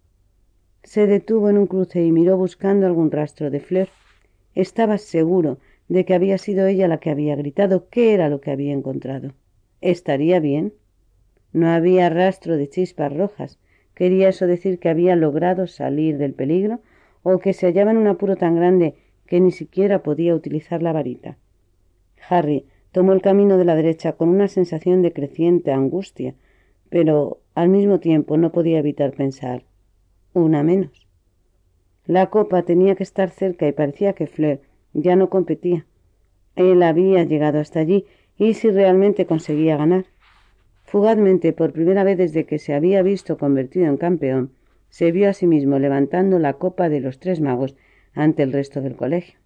Se detuvo en un cruce y miró buscando algún rastro de Fleur. Estaba seguro de que había sido ella la que había gritado. ¿Qué era lo que había encontrado? ¿Estaría bien? No había rastro de chispas rojas. ¿Quería eso decir que había logrado salir del peligro o que se hallaba en un apuro tan grande que ni siquiera podía utilizar la varita? Harry tomó el camino de la derecha con una sensación de creciente angustia, pero al mismo tiempo no podía evitar pensar: una menos. La copa tenía que estar cerca y parecía que Fleur ya no competía. Él había llegado hasta allí, y si realmente conseguía ganar. Fugazmente, por primera vez desde que se había visto convertido en campeón, se vio a sí mismo levantando la copa de los tres magos ante el resto del colegio.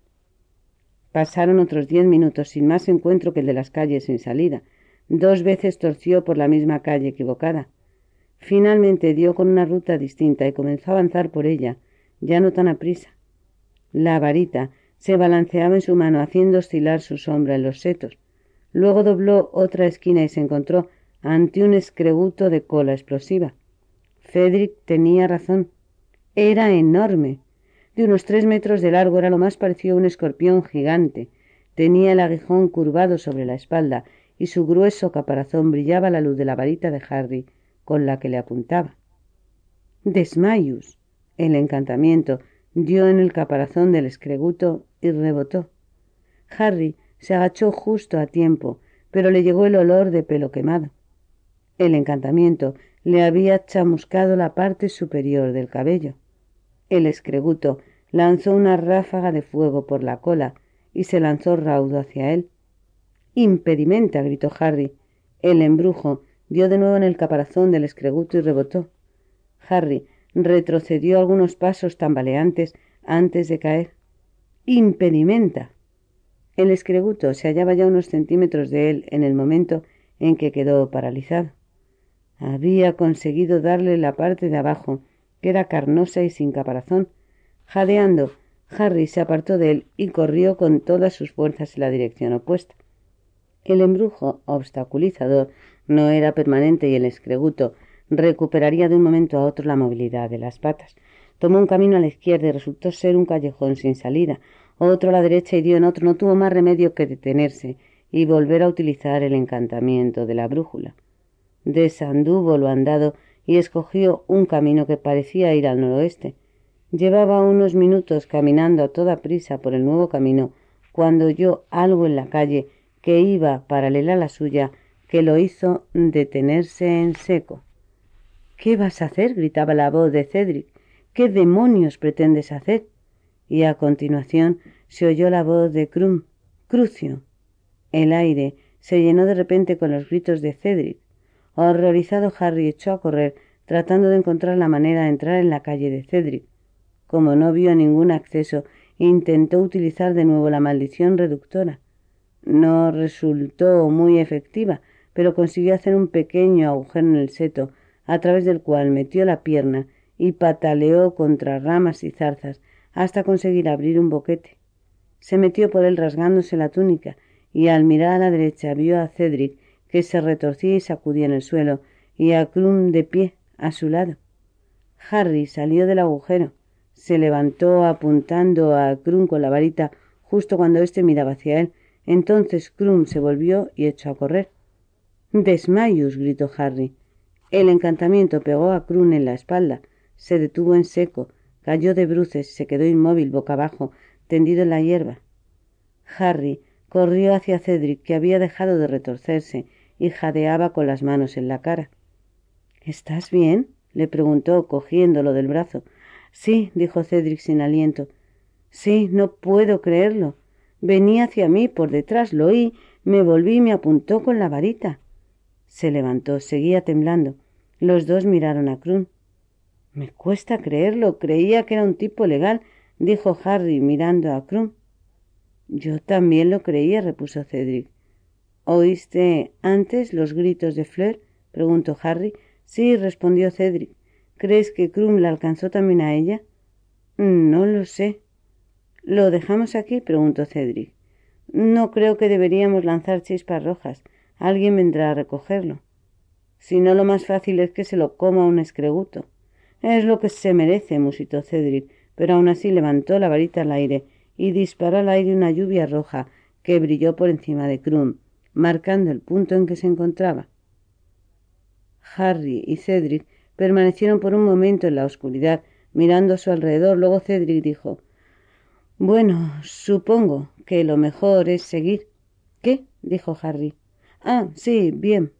Pasaron otros diez minutos sin más encuentro que el de las calles sin salida. Dos veces torció por la misma calle equivocada. Finalmente dio con una ruta distinta y comenzó a avanzar por ella, ya no tan aprisa. La varita se balanceaba en su mano, haciendo oscilar su sombra en los setos. Luego dobló otra esquina y se encontró ante un escrebuto de cola explosiva. Cedric tenía razón. Era enorme. De unos tres metros de largo, era lo más parecido a un escorpión gigante. Tenía el aguijón curvado sobre la espalda y su grueso caparazón brillaba a la luz de la varita de Harry con la que le apuntaba. Desmayus. El encantamiento dio en el caparazón del escrebuto y rebotó. Harry se agachó justo a tiempo, pero le llegó el olor de pelo quemado. El encantamiento le había chamuscado la parte superior del cabello. El escrebuto lanzó una ráfaga de fuego por la cola y se lanzó raudo hacia él. —¡Impedimenta! —gritó Harry. El embrujo dio de nuevo en el caparazón del escrebuto y rebotó. Harry retrocedió algunos pasos tambaleantes antes de caer. —¡Impedimenta! El escrebuto se hallaba ya a unos centímetros de él en el momento en que quedó paralizado. Había conseguido darle la parte de abajo, que era carnosa y sin caparazón. Jadeando, Harry se apartó de él y corrió con todas sus fuerzas en la dirección opuesta. El embrujo obstaculizador no era permanente y el escrebuto recuperaría de un momento a otro la movilidad de las patas. Tomó un camino a la izquierda y resultó ser un callejón sin salida. Otro a la derecha y dio en otro. No tuvo más remedio que detenerse y volver a utilizar el encantamiento de la brújula. Desanduvo lo andado y escogió un camino que parecía ir al noroeste. Llevaba unos minutos caminando a toda prisa por el nuevo camino cuando oyó algo en la calle que iba paralela a la suya, que lo hizo detenerse en seco. —¿Qué vas a hacer? —gritaba la voz de Cedric. —¿Qué demonios pretendes hacer? Y a continuación se oyó la voz de Krum. —Crucio. El aire se llenó de repente con los gritos de Cedric. Horrorizado, Harry echó a correr, tratando de encontrar la manera de entrar en la calle de Cedric. Como no vio ningún acceso, intentó utilizar de nuevo la maldición reductora. No resultó muy efectiva, pero consiguió hacer un pequeño agujero en el seto, a través del cual metió la pierna y pataleó contra ramas y zarzas hasta conseguir abrir un boquete. Se metió por él rasgándose la túnica y al mirar a la derecha vio a Cedric, que se retorcía y sacudía en el suelo, y a Krum de pie a su lado. Harry salió del agujero. Se levantó apuntando a Krum con la varita justo cuando éste miraba hacia él. Entonces Krum se volvió y echó a correr. —¡Desmayus! —gritó Harry. El encantamiento pegó a Krum en la espalda, se detuvo en seco, cayó de bruces y se quedó inmóvil boca abajo, tendido en la hierba. Harry corrió hacia Cedric, que había dejado de retorcerse y jadeaba con las manos en la cara. —¿Estás bien? —le preguntó, cogiéndolo del brazo. —Sí —dijo Cedric sin aliento—. Sí, no puedo creerlo. Venía hacia mí por detrás, lo oí, me volví y me apuntó con la varita. Se levantó, seguía temblando. Los dos miraron a Krum. —Me cuesta creerlo, creía que era un tipo legal —dijo Harry mirando a Krum. —Yo también lo creía —repuso Cedric. —¿Oíste antes los gritos de Fleur? —preguntó Harry. —Sí —respondió Cedric—. ¿Crees que Krum la alcanzó también a ella? —No lo sé. —¿Lo dejamos aquí? —preguntó Cedric. —No creo que deberíamos lanzar chispas rojas. Alguien vendrá a recogerlo. Si no, lo más fácil es que se lo coma un escreguto. —Es lo que se merece —musitó Cedric—, pero aún así levantó la varita al aire y disparó al aire una lluvia roja que brilló por encima de Krum, marcando el punto en que se encontraba. Harry y Cedric permanecieron por un momento en la oscuridad, mirando a su alrededor. Luego Cedric dijo: —Bueno, supongo que lo mejor es seguir. —¿Qué? —dijo Harry. —Ah, sí, bien.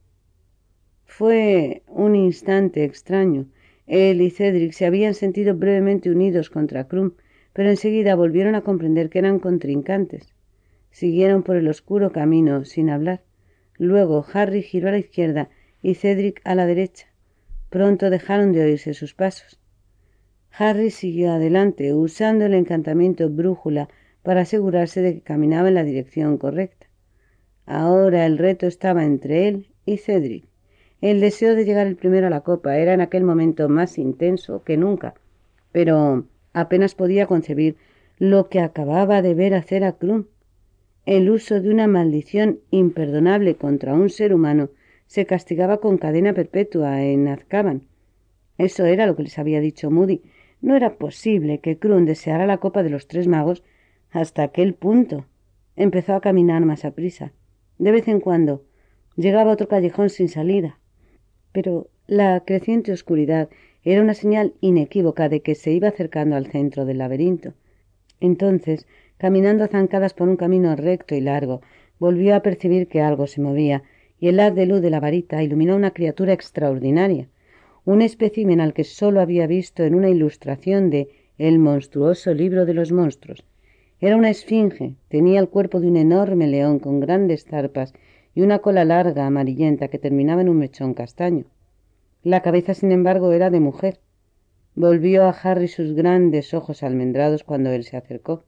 Fue un instante extraño. Él y Cedric se habían sentido brevemente unidos contra Krum, pero enseguida volvieron a comprender que eran contrincantes. Siguieron por el oscuro camino, sin hablar. Luego Harry giró a la izquierda y Cedric a la derecha. Pronto dejaron de oírse sus pasos. Harry siguió adelante, usando el encantamiento brújula para asegurarse de que caminaba en la dirección correcta. Ahora el reto estaba entre él y Cedric. El deseo de llegar el primero a la copa era en aquel momento más intenso que nunca, pero apenas podía concebir lo que acababa de ver hacer a Krum. El uso de una maldición imperdonable contra un ser humano se castigaba con cadena perpetua en Azkaban. Eso era lo que les había dicho Moody. No era posible que Krum deseara la copa de los tres magos hasta aquel punto. Empezó a caminar más aprisa. De vez en cuando llegaba a otro callejón sin salida, pero la creciente oscuridad era una señal inequívoca de que se iba acercando al centro del laberinto. Entonces, caminando a zancadas por un camino recto y largo, volvió a percibir que algo se movía, y el haz de luz de la varita iluminó una criatura extraordinaria, un espécimen al que sólo había visto en una ilustración de El monstruoso libro de los monstruos. Era una esfinge, tenía el cuerpo de un enorme león con grandes zarpas y una cola larga amarillenta que terminaba en un mechón castaño. La cabeza, sin embargo, era de mujer. Volvió a Harry sus grandes ojos almendrados cuando él se acercó.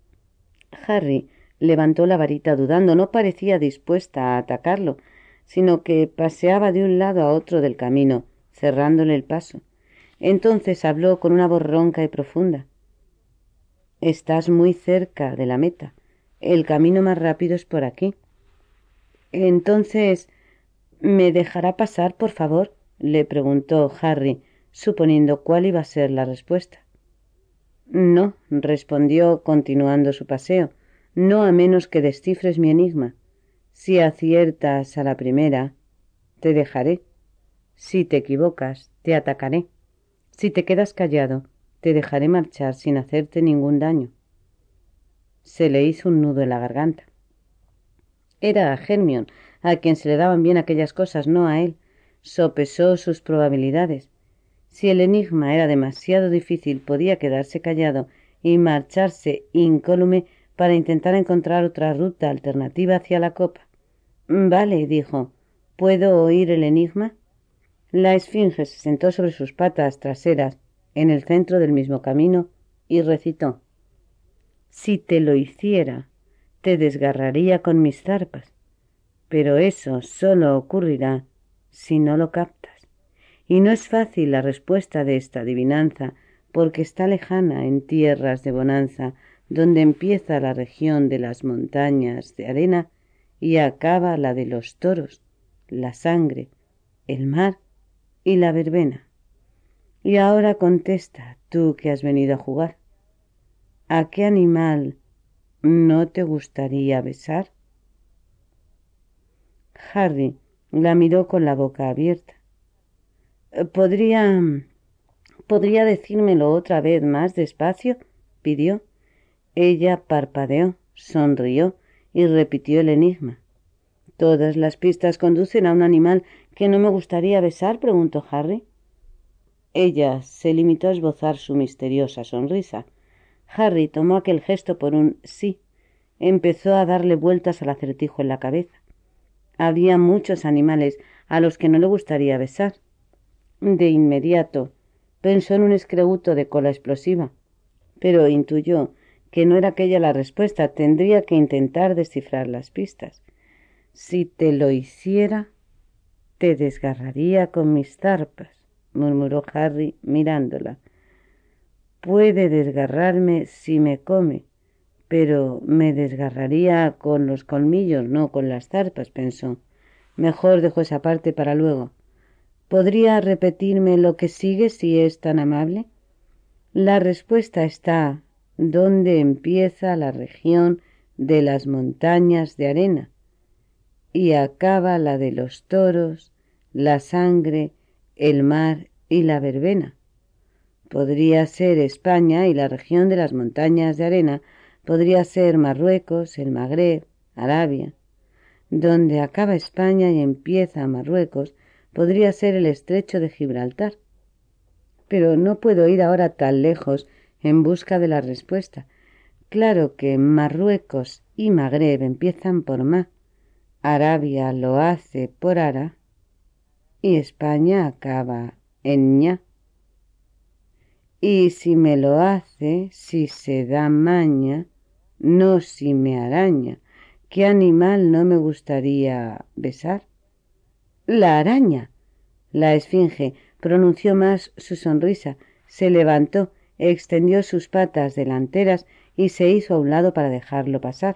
Harry levantó la varita dudando. No parecía dispuesta a atacarlo, sino que paseaba de un lado a otro del camino, cerrándole el paso. Entonces habló con una voz ronca y profunda. —Estás muy cerca de la meta. El camino más rápido es por aquí. —Entonces, ¿me dejará pasar, por favor? —le preguntó Harry, suponiendo cuál iba a ser la respuesta. —No —respondió, continuando su paseo—, no a menos que descifres mi enigma. Si aciertas a la primera, te dejaré. Si te equivocas, te atacaré. Si te quedas callado, te dejaré marchar sin hacerte ningún daño. Se le hizo un nudo en la garganta. Era a Hermione a quien se le daban bien aquellas cosas, no a él. Sopesó sus probabilidades. Si el enigma era demasiado difícil, podía quedarse callado y marcharse incólume para intentar encontrar otra ruta alternativa hacia la copa. —Vale —dijo—, ¿puedo oír el enigma? La esfinge se sentó sobre sus patas traseras en el centro del mismo camino y recitó: Si te lo hiciera, te desgarraría con mis zarpas, pero eso solo ocurrirá si no lo captas. Y no es fácil la respuesta de esta adivinanza, porque está lejana en tierras de bonanza, donde empieza la región de las montañas de arena y acaba la de los toros, la sangre, el mar y la verbena. Y ahora contesta, tú que has venido a jugar. ¿A qué animal no te gustaría besar? Harry la miró con la boca abierta. ¿Podría... ¿Podría decírmelo otra vez más despacio?, pidió. Ella parpadeó, sonrió y repitió el enigma. ¿Todas las pistas conducen a un animal que no me gustaría besar?, preguntó Harry. Ella se limitó a esbozar su misteriosa sonrisa. Harry tomó aquel gesto por un sí. Empezó a darle vueltas al acertijo en la cabeza. Había muchos animales a los que no le gustaría besar. De inmediato pensó en un escreúto de cola explosiva, pero intuyó que no era aquella la respuesta. Tendría que intentar descifrar las pistas. Si te lo hiciera, te desgarraría con mis zarpas, murmuró Harry mirándola. Puede desgarrarme si me come, pero me desgarraría con los colmillos, no con las zarpas, pensó. Mejor dejo esa parte para luego. ¿Podría repetirme lo que sigue si es tan amable? La respuesta está donde empieza la región de las montañas de arena y acaba la de los toros, la sangre, el mar y la verbena. Podría ser España y la región de las montañas de arena podría ser Marruecos, el Magreb, Arabia. Donde acaba España y empieza Marruecos podría ser el estrecho de Gibraltar. Pero no puedo ir ahora tan lejos en busca de la respuesta. Claro que Marruecos y Magreb empiezan por Ma, Arabia lo hace por Ara y España acaba en Ña. Y si me lo hace, si se da maña, no si me araña, ¿qué animal no me gustaría besar? La araña. La esfinge pronunció más su sonrisa, se levantó, extendió sus patas delanteras y se hizo a un lado para dejarlo pasar.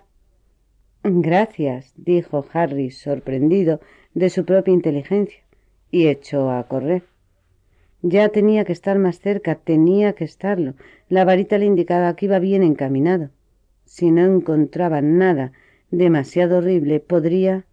Gracias, dijo Harry, sorprendido de su propia inteligencia, y echó a correr. Ya tenía que estar más cerca, tenía que estarlo. La varita le indicaba que iba bien encaminado. Si no encontraba nada demasiado horrible, podría...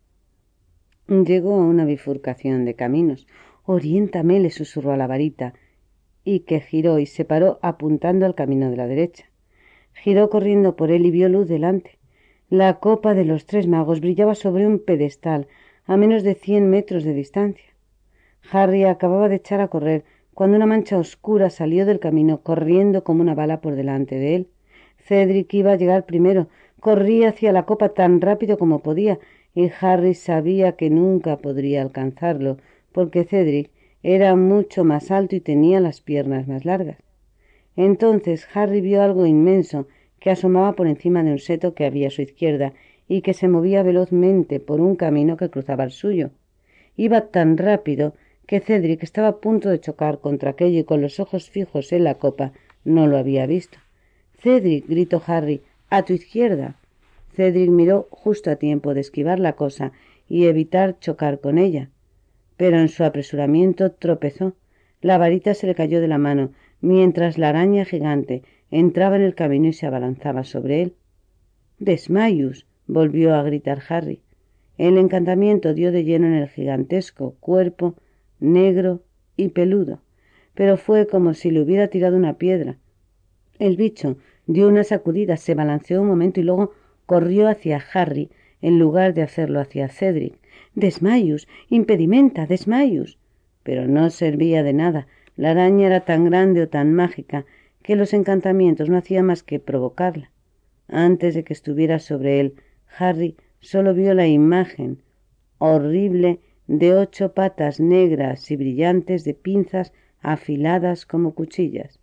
Llegó a una bifurcación de caminos. «Oriéntame», le susurró a la varita, y que giró y se paró apuntando al camino de la derecha. Giró corriendo por él y vio luz delante. La copa de los tres magos brillaba sobre un pedestal a menos de cien metros de distancia. Harry acababa de echar a correr cuando una mancha oscura salió del camino corriendo como una bala por delante de él. Cedric iba a llegar primero. Corría hacia la copa tan rápido como podía y Harry sabía que nunca podría alcanzarlo porque Cedric era mucho más alto y tenía las piernas más largas. Entonces Harry vio algo inmenso que asomaba por encima de un seto que había a su izquierda y que se movía velozmente por un camino que cruzaba el suyo. Iba tan rápido que Cedric estaba a punto de chocar contra aquello y con los ojos fijos en la copa no lo había visto. «Cedric», gritó Harry, «a tu izquierda». Cedric miró justo a tiempo de esquivar la cosa y evitar chocar con ella, pero en su apresuramiento tropezó. La varita se le cayó de la mano, mientras la araña gigante entraba en el camino y se abalanzaba sobre él. «Desmayus», volvió a gritar Harry. El encantamiento dio de lleno en el gigantesco cuerpo negro y peludo, pero fue como si le hubiera tirado una piedra. El bicho dio una sacudida, se balanceó un momento y luego corrió hacia Harry en lugar de hacerlo hacia Cedric. «Desmayus, impedimenta, desmayus». Pero no servía de nada. La araña era tan grande o tan mágica que los encantamientos no hacían más que provocarla. Antes de que estuviera sobre él, Harry solo vio la imagen horrible de ocho patas negras y brillantes de pinzas afiladas como cuchillas.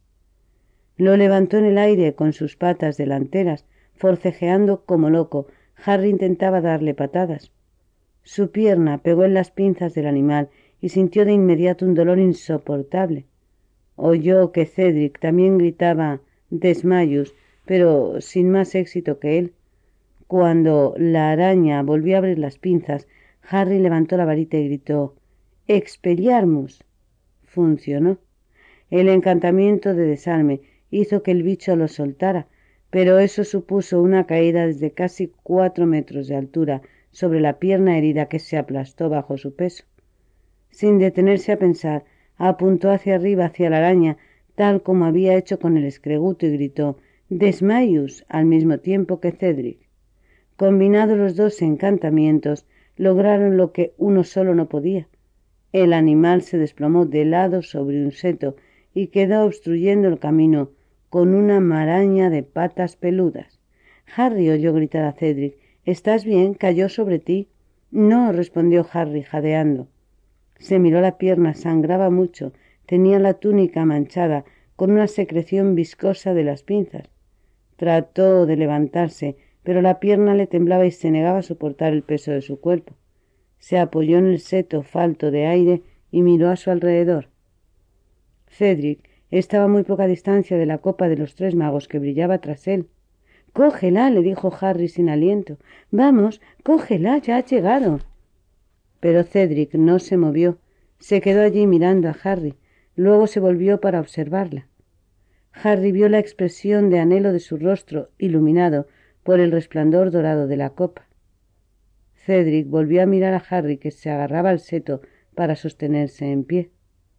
Lo levantó en el aire con sus patas delanteras, forcejeando como loco. Harry intentaba darle patadas. Su pierna pegó en las pinzas del animal y sintió de inmediato un dolor insoportable. Oyó que Cedric también gritaba «Desmayus», pero sin más éxito que él. Cuando la araña volvió a abrir las pinzas, Harry levantó la varita y gritó «Expelliarmus». Funcionó. El encantamiento de desarme hizo que el bicho lo soltara, pero eso supuso una caída desde casi cuatro metros de altura sobre la pierna herida que se aplastó bajo su peso. Sin detenerse a pensar, apuntó hacia arriba, hacia la araña, tal como había hecho con el escreguto, y gritó «Desmayus» al mismo tiempo que Cedric. Combinados los dos encantamientos, lograron lo que uno solo no podía. El animal se desplomó de lado sobre un seto y quedó obstruyendo el camino con una maraña de patas peludas. Harry oyó gritar a Cedric «¿Estás bien? ¿Cayó sobre ti?» «No», respondió Harry jadeando. Se miró la pierna, sangraba mucho, tenía la túnica manchada con una secreción viscosa de las pinzas. Trató de levantarse, pero la pierna le temblaba y se negaba a soportar el peso de su cuerpo. Se apoyó en el seto falto de aire y miró a su alrededor. Cedric estaba a muy poca distancia de la copa de los tres magos que brillaba tras él. «Cógela», le dijo Harry sin aliento. «Vamos, cógela, ya ha llegado». Pero Cedric no se movió. Se quedó allí mirando a Harry. Luego se volvió para observarla. Harry vio la expresión de anhelo de su rostro, iluminado por el resplandor dorado de la copa. Cedric volvió a mirar a Harry, que se agarraba al seto para sostenerse en pie.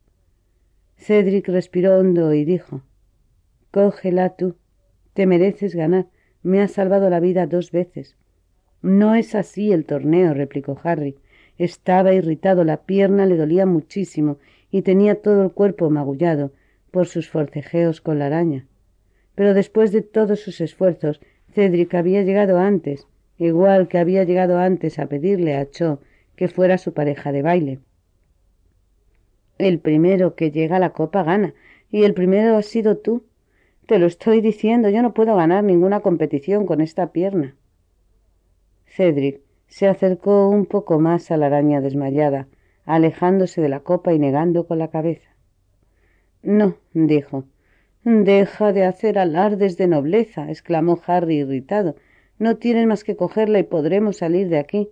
Cedric respiró hondo y dijo: «Cógela tú. Te mereces ganar. Me has salvado la vida dos veces». «No es así el torneo», replicó Harry. Estaba irritado, la pierna le dolía muchísimo y tenía todo el cuerpo magullado por sus forcejeos con la araña. Pero después de todos sus esfuerzos, Cedric había llegado antes, igual que había llegado antes a pedirle a Cho que fuera su pareja de baile. «El primero que llega a la copa gana, y el primero has sido tú. Te lo estoy diciendo, yo no puedo ganar ninguna competición con esta pierna». Cedric se acercó un poco más a la araña desmayada, alejándose de la copa y negando con la cabeza. «No», dijo. «Deja de hacer alardes de nobleza», exclamó Harry irritado. «No tienes más que cogerla y podremos salir de aquí».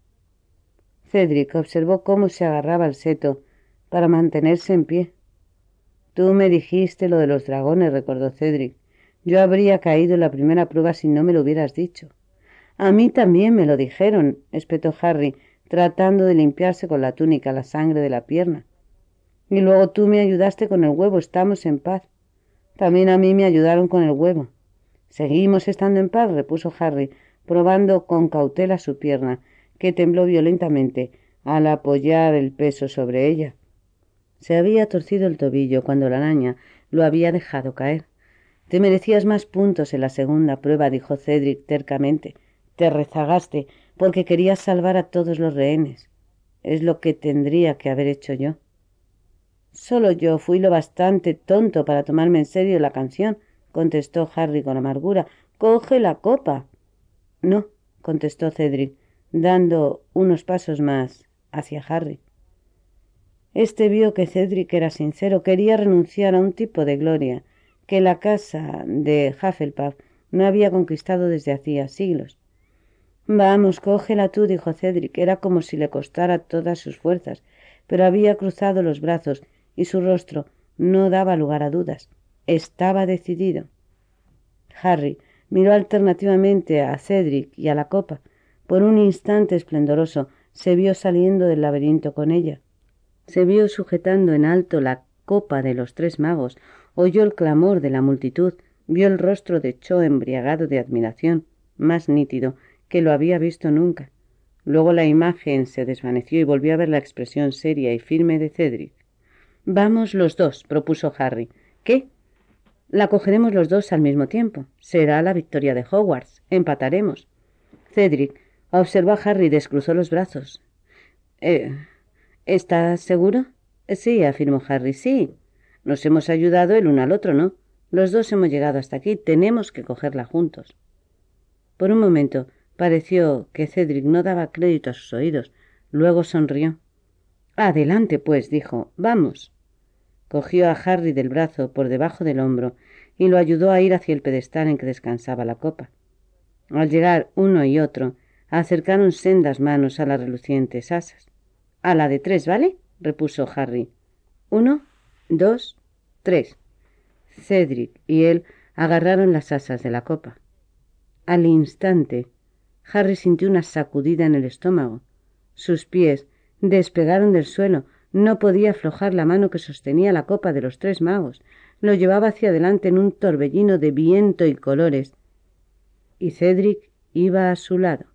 Cedric observó cómo se agarraba al seto para mantenerse en pie. «Tú me dijiste lo de los dragones», recordó Cedric. «Yo habría caído en la primera prueba si no me lo hubieras dicho». «A mí también me lo dijeron», espetó Harry, tratando de limpiarse con la túnica la sangre de la pierna. «Y luego tú me ayudaste con el huevo, estamos en paz». «También a mí me ayudaron con el huevo». «Seguimos estando en paz», repuso Harry, probando con cautela su pierna, que tembló violentamente al apoyar el peso sobre ella. Se había torcido el tobillo cuando la araña lo había dejado caer. «Te merecías más puntos en la segunda prueba», dijo Cedric tercamente. «Te rezagaste porque querías salvar a todos los rehenes. Es lo que tendría que haber hecho yo». «Solo yo fui lo bastante tonto para tomarme en serio la canción», contestó Harry con amargura. «Coge la copa». «No», contestó Cedric, dando unos pasos más hacia Harry. Este vio que Cedric era sincero, quería renunciar a un tipo de gloria que la casa de Hufflepuff no había conquistado desde hacía siglos. «Vamos, cógela tú», dijo Cedric. Era como si le costara todas sus fuerzas, pero había cruzado los brazos y su rostro no daba lugar a dudas. Estaba decidido. Harry miró alternativamente a Cedric y a la copa. Por un instante esplendoroso se vio saliendo del laberinto con ella. Se vio sujetando en alto la copa de los tres magos, oyó el clamor de la multitud, vio el rostro de Cho embriagado de admiración, más nítido que lo había visto nunca. Luego la imagen se desvaneció y volvió a ver la expresión seria y firme de Cedric. «Vamos los dos», propuso Harry. «¿Qué?» «La cogeremos los dos al mismo tiempo. Será la victoria de Hogwarts. Empataremos». Cedric observó a Harry y descruzó los brazos. Eh, ¿Estás seguro?» «Sí», afirmó Harry, «sí. Nos hemos ayudado el uno al otro, ¿no? Los dos hemos llegado hasta aquí. Tenemos que cogerla juntos». Por un momento pareció que Cedric no daba crédito a sus oídos. Luego sonrió. «Adelante, pues», dijo. «Vamos». Cogió a Harry del brazo por debajo del hombro y lo ayudó a ir hacia el pedestal en que descansaba la copa. Al llegar uno y otro, acercaron sendas manos a las relucientes asas. «A la de tres, ¿vale?», repuso Harry. «Uno, dos, tres». Cedric y él agarraron las asas de la copa. Al instante, Harry sintió una sacudida en el estómago. Sus pies despegaron del suelo, No podía aflojar la mano que sostenía la copa de los tres magos. Lo llevaba hacia adelante en un torbellino de viento y colores, y Cedric iba a su lado.